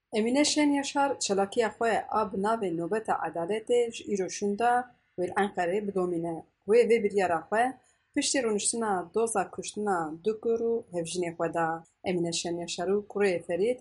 Emine Şenyaşar çalakiya xwe a bi navê nobeta edaletê ji îro şûnda wê li Enqereyê bidomîne. Wê vê biryara xwe piştî rûniştina doza kuştina du kur û hevjînê xwe da. Emine Şenyaşar û kurê Ferîd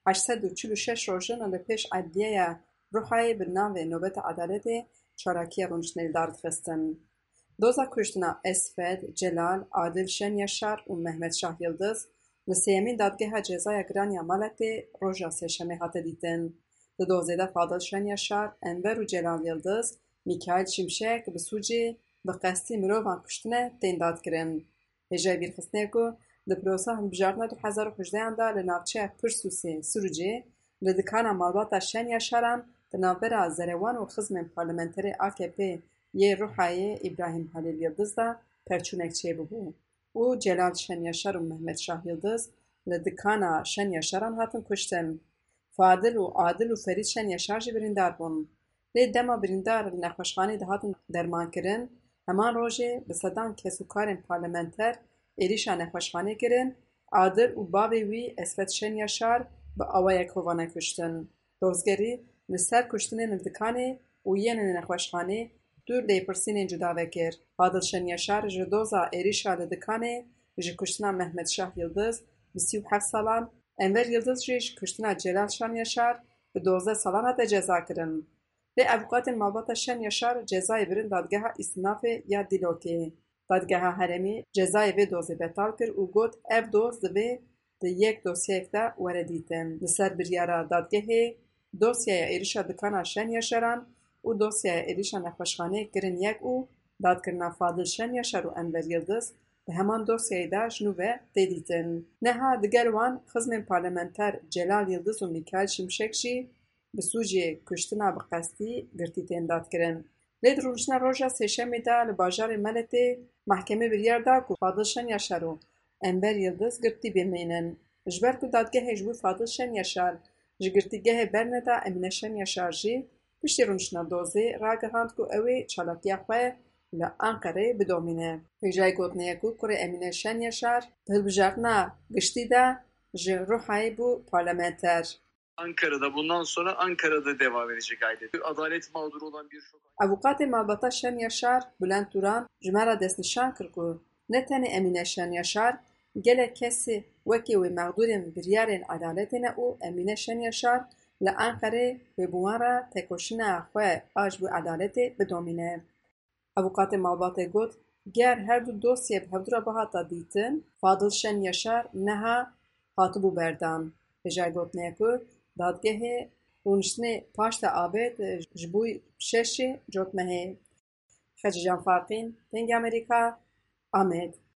846 rojin li pêş Edliyeya Rûhayê bi navê nobeta edaletê çalakiya rûniştinê li dar dixistin. Doza kuştina Esfed, Celal, Adil Şenyaşar û Mehmet Şah Yıldız li sêyemîn dadgeha cezaya giraniya Maletê roja sêşemê hate dîtin. Di dozê de Fadil Şenyaşar, Enver û Celal Yıldız, Mîkail Şimşek bi sûcê bi qesdî mirovan kuştinê tên dadkirin. Hêja bîrxistnê ku di pîrosa hilbijartina 2018 da li navçeya Pirsûsê Sûrûcê li dikana malbata Şenyaşaran di navbera Zerewan û xizmên parlamenterê AKP yê Rûhayê İbrahîm Halîl Yıldız da pevçûnek çêbûbû û Celal Şenyaşar û Mehmet Şah Yıldız li dikana Şenyaşaran hatin kuştin. Fadil û Adil û Ferîd Şenyaşar jî birîndar bûn. Lê dema birîndar li nexweşxanê de hatin dermankirin, heman rojê bi sedan kesûkarên parlamenter êrişa nexweşxanê kirin, Adil û bavê wî Esfed Şenyaşar bi awayek hovane kuştin. Dozgerî li ser kuştinên li dikanê û yên nexweşxanê du lêpirsînên cuda vekir. Fadil Şenyaşar ji doza êrişa li dikanê ji kuştina Mehmet Şah Yıldız bi 37 salan, Enver Yıldız jî ji kuştina Celal Şenyaşar bi 12 salan hate ceza kirin. Lê evokatên malbata Şenyaşar cezayê birin dadgeha îstînafê ya Dîlokê. Dadgeha Herêmê cezayê vê dozê betal kir û got ev doz divê di yek dosyayek de were dîtin. Li ser biryara dadgehê, dosyaya êrişa dikana Şenyaşaran û dosyaya êrişa nexweşxanê kirin yek û dadkirina Fadil Şenyaşar û Enver Yıldız di heman dosyayê de ji nû ve tê dîtin. Niha digel wan xizmên parlamenter Celal Yıldız û Mîkail Şimşek jî bi sûcê kuştina bi qesdî girtî tên dadkirin. Lê di rûniştina roja sêşemê de li bajarê Meletê mehkemê biryar da ku Fadil Şenyaşar û Enver Yıldız girtî bimînin. Ji ber ku dadgehê ji bo Fadil Şenyaşar ji girtîgehê berneda, Emine Şenyaşar jî piştî rûniştina dozê ragihand ku ew ê çalakiya xwe li Enqereyê bidomîne. Hêjayê gotinê ku kurê Emine Şenyaşar di hilbijartina giştî de ji Rûhayê bû parlamenter. Ankara'da bundan sonra Ankara'da devam edecek ailedir. Adalet mağduru olan birçok Avukatê malbata Şenyaşar, Bülent Turan ji me re destnîşan kir ku ne tenê Emine Şenyaşar, gelek kesî wekî wê mexdûrên biryarên edaletê ne û Emine Şenyaşar li Enqereyê wê bi wan re têkoşîna xwe a ji bo edaletê bidomîne. Avukatê malbatê got, ger her du dosyê bi hevdûra bihat da dîtin, Fadil Şenyaşar neha hatibû berdan. Hêjayê gotinê ku dadgehê rûniştinê paş te avêt ji bo şeşê cotmehê. Xeci Canfaqîn, Dengê Amerîka, Amed.